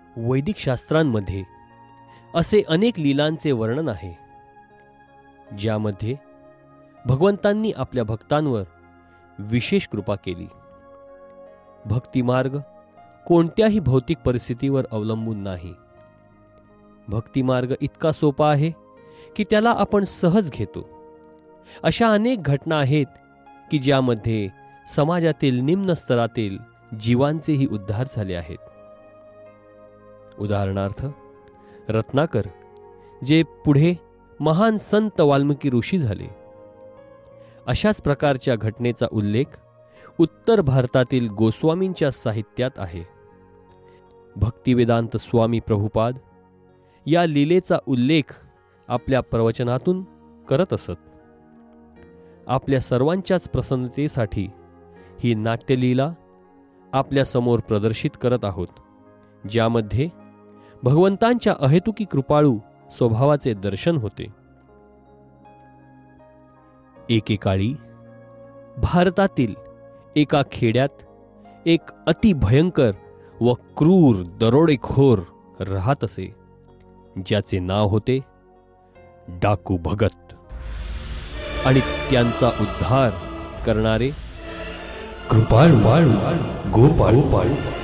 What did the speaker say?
वैदिक शास्त्रांमध्ये असे अनेक लीलांचे वर्णन आहे, ज्यामध्ये भगवंतांनी आपल्या भक्तांवर विशेष कृपा केली. भक्तिमार्ग कोणत्याही भौतिक परिस्थितीवर अवलंबून नाही. भक्तिमार्ग इतका सोपा आहे की त्याला आपण सहज घेतो. अशा अनेक घटना आहेत की ज्यामध्ये समाजातील निम्न स्तरातील जीवांचेही उद्धार झाले आहेत. उदाहरणार्थ, रत्नाकर जे पुढे महान संत वाल्मिकी ऋषी झाले. अशाच प्रकारच्या घटनेचा उल्लेख उत्तर भारतातील गोस्वामींच्या साहित्यात आहे. भक्तिवेदांत स्वामी प्रभुपाद या लीलेचा उल्लेख आपल्या प्रवचनातून करत असत. आपल्या सर्वांच्याच प्रसन्नतेसाठी ही नाट्यलीला आपल्या समोर प्रदर्शित करत आहोत, ज्यामध्ये भगवंतांच्या अहेतुकी कृपाळू स्वभावाचे दर्शन होते. एकेकाळी भारतातील एका खेड्यात एक अतिभयंकर व क्रूर दरोडेखोर राहत असे, ज्याचे नाव होते डाकू भगत. आणि त्यांचा उद्धार करणारे कृपाळू गोपाळ.